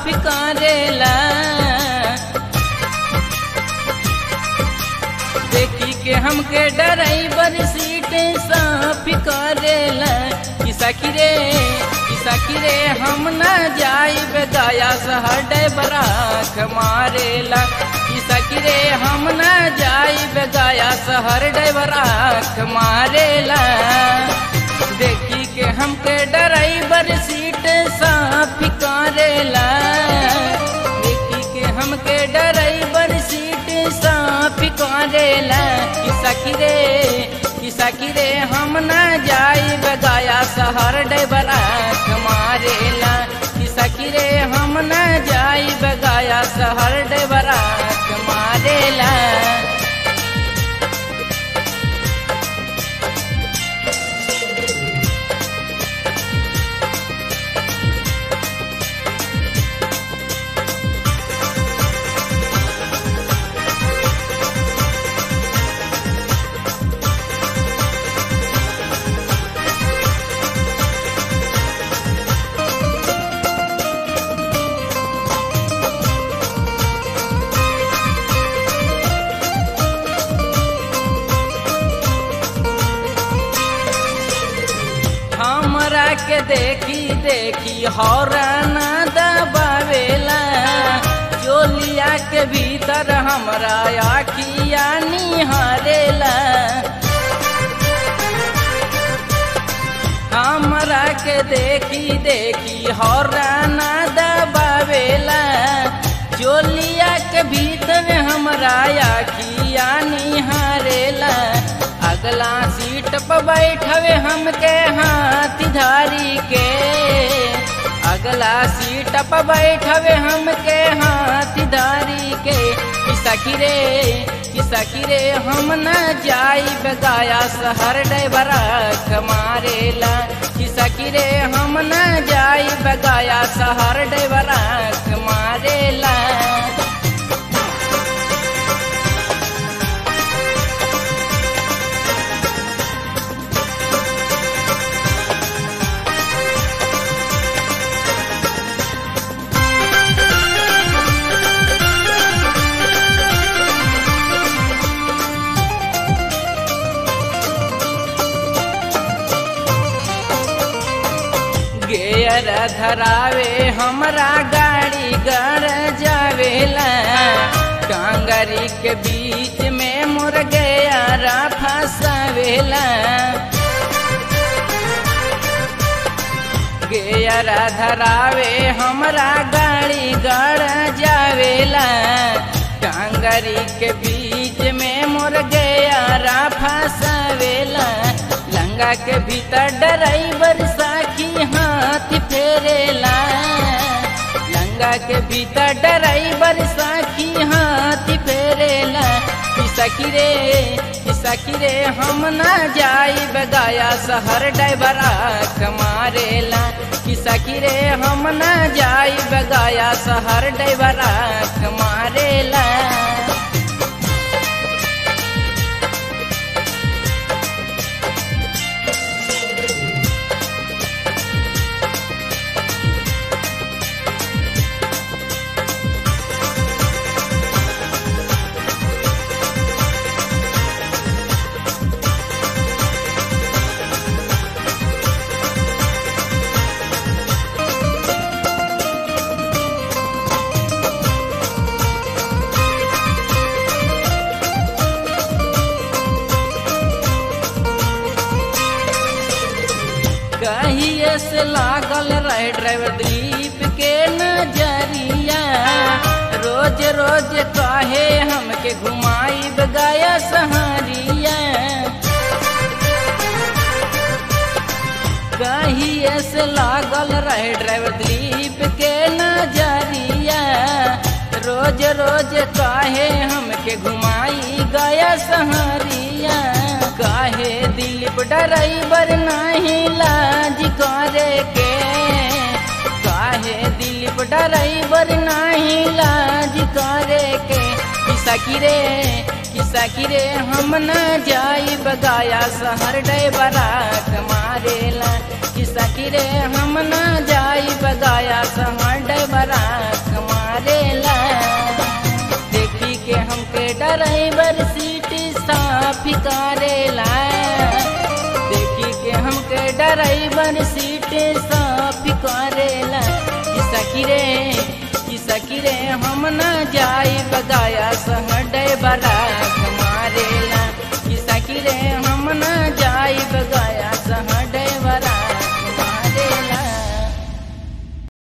साफ करेला। देखी के हमके ड्राइवर सीट साफ करेला। कि सखी रे हम न जाइब गया शहर ड्राइवर आँख मारेला। कि सखी रे हम न जाइब गया शहर ड्राइवर आँख मारेला। देखी के हमके ड्राइवर सीट साफ करेला। देखी के हमके ड्राइवर सीट साफ करेला। कि सखी रे हम न जाइब गया शहर ड्राइवर आँख मारेला। कि सखी रे हम न जाइब गया शहर ड्राइवर आँख मारेला। हमरा के देखी हॉर्न दबावेला। चोलिया के भीतर हमरा आखिया निहारेला। हमरा के देखी हॉर्न दबावेला। चोलिया के भीतर हमरा आखिया निहारेला। अगला सीट पर बैठवे हमके हाथ धारी के। अगला सीट पर बैठवे हमके हाथ धारी के। कि सखी रे हम न जाइब गया शहर ड्राइवर आँख मारेला। कि सखी रे हम न जाइब गया शहर ड्राइवर आँख मारेला। गेयर धरावे हमरा गाड़ी गड़ जावेला। कांगरी के बीच में मोर गेयरा फंसावेला। गेयर धरावे हमरा गाड़ी गड़ जावेला। कांगरी के बीच में मोर गेयरा फंसावेला। लंगा के भीतर ड्राइवर साखी हाथ फेरेला। लंगा के भीतर ड्राइवर साखी हाथ फेरेला। कि सखी रे हम न जाइब गया शहर ड्राइवर आँख मारेला। कि सखी रे हम न जाइब गया शहर ड्राइवर आँख मारेला। कहिए से लागल रहे ड्राइवर दिलीप के नजरिया। रोज रोज कहे हमके घुमाइब गया सहरिया। कहिए से लागल रहे ड्राइवर दिलीप के नजरिया। रोज रोज कहे हमके घुमाई गया सहरिया। काहे दिलीप ड्राइवर नहीं लाज करे के। काहे दिलीप ड्राइवर नहीं लाज करे के। कि सखी रे हम न जाइब गया शहर ड्राइवर आँख मारेला। कि सखी रे हम न जाइब गया शहर ड्राइवर आँख साफी करेला। देखी के हमके ड्राइवर सीट साफी करेला। कि सकी रे हम न जाई बगाया संग ड्राइवरा